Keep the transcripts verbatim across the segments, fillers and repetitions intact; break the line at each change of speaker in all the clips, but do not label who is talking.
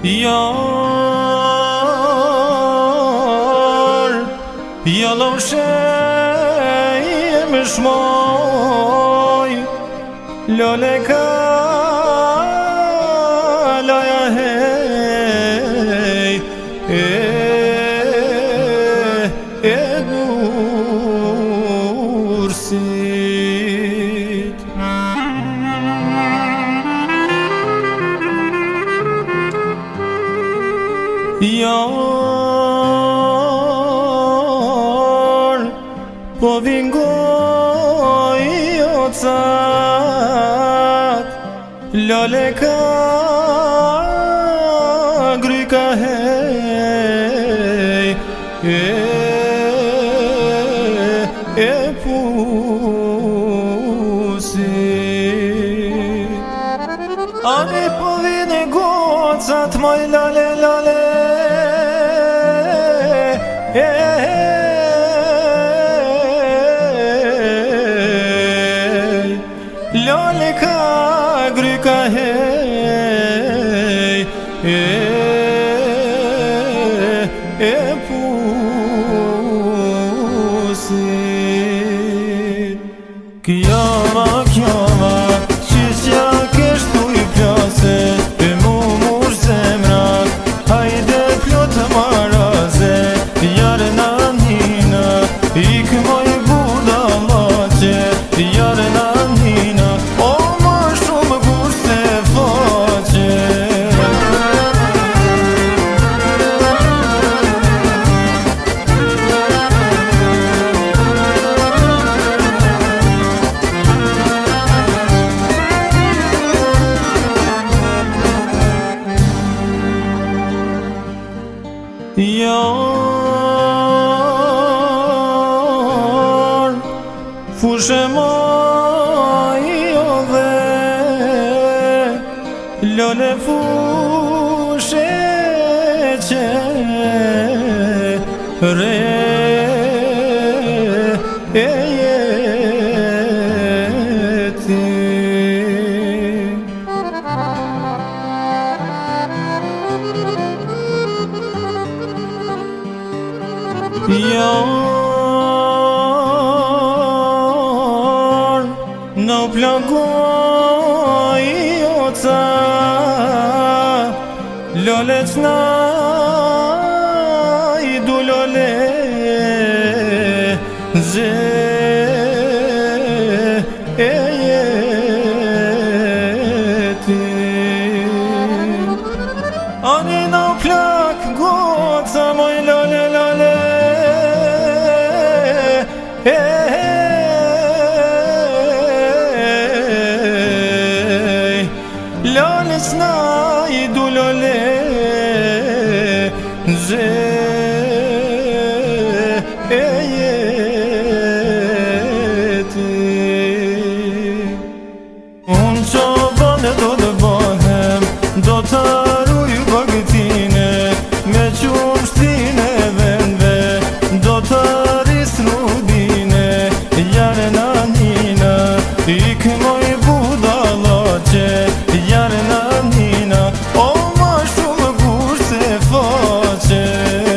Yar Yalov shej më shmoj Lole ka laja hej E, e dursit Yar Po vingoj o cat Lale ka gry ka hej E, e pusit Ani po vini gocat moj lale lale E, lale ka gry ka hej E, e pusit Kjama, kjama, qysja keshtu i plase E mu mush zemra, hajde plot maraze Jarna nina, ik moj budalace Jarna nina, o ma shumë guste faqe Yar Fushe maj ove Lole fushe që re e jeti Yar Në plagoj o ca Lole c'na i du lole Ze e jeti Ani në plak goca moj lole lole Lale s'na i du lole Ze e jeti Unë qo bane do të bëhem Do të aruj bëgtine Me qumë shtine vendve Do të aris rudine Jarna nina Ik moj budalace Jarna nina, o ma shumë guste faqe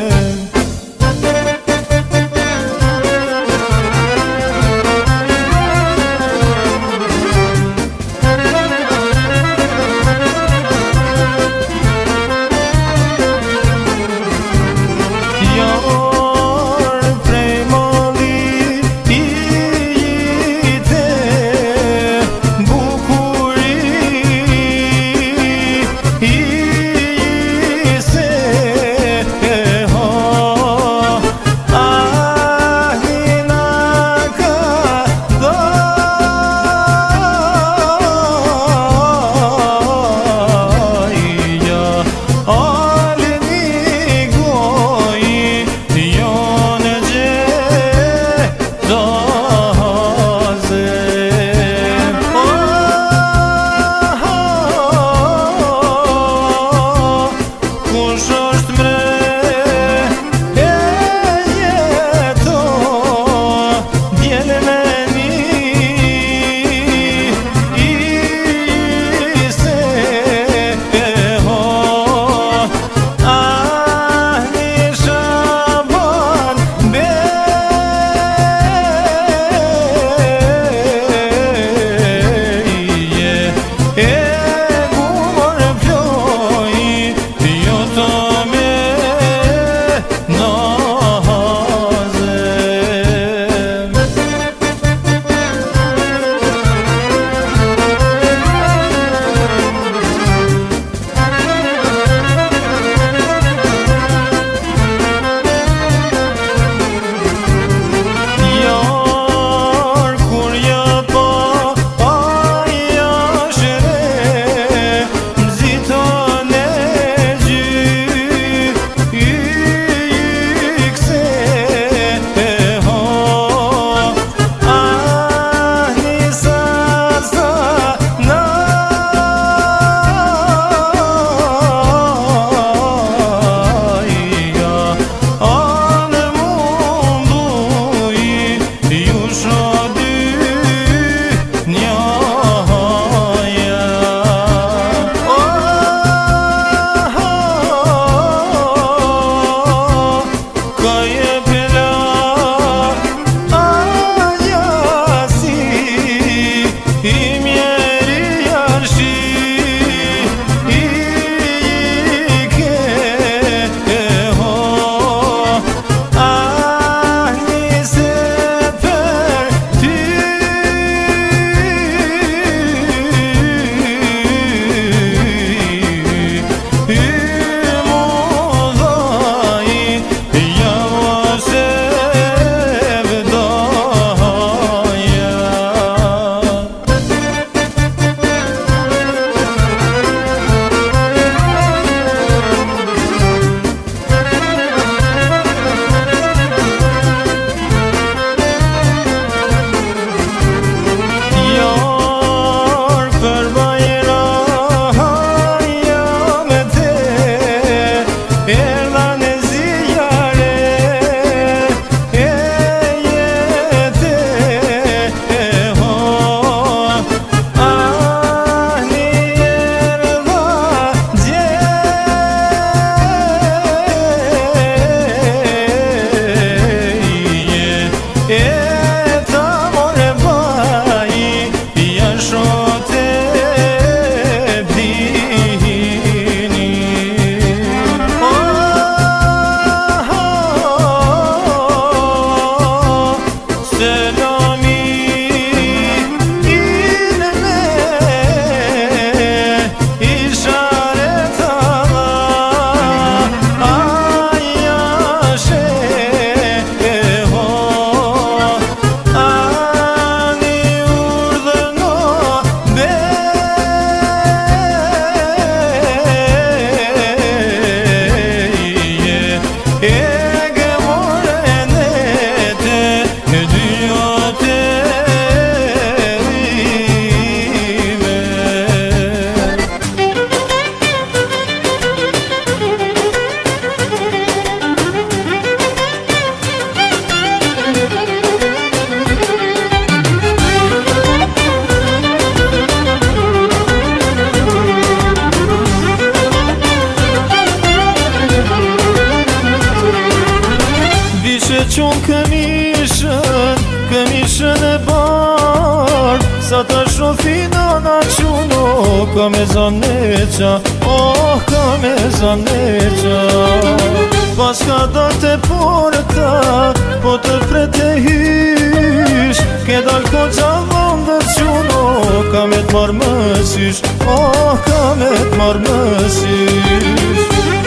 qunë këmishën, këmishën e bar Sa ta shofina na quno, ka me zaneqa, oh, ka me zaneqa Pas ka date porta, po të prete hysh Ke dal ko gjallon dhe quno, ka me t'mar mësysh, oh, ka me t'mar mësysh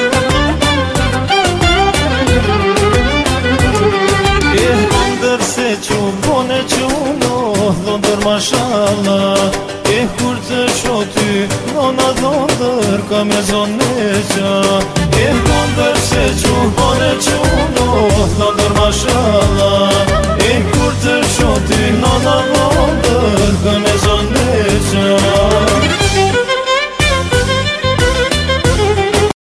Se që bone quno, dhondër mashallah E kur të shoty, nona dhondër, ka me zoneqa E dhondër se që bone quno, dhondër mashallah E kur të shoty, nona dhondër, ka me zoneqa